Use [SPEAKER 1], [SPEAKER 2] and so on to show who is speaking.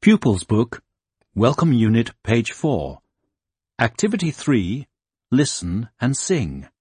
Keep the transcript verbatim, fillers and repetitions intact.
[SPEAKER 1] Pupils Book, Welcome Unit, page four. Activity three, Listen and Sing.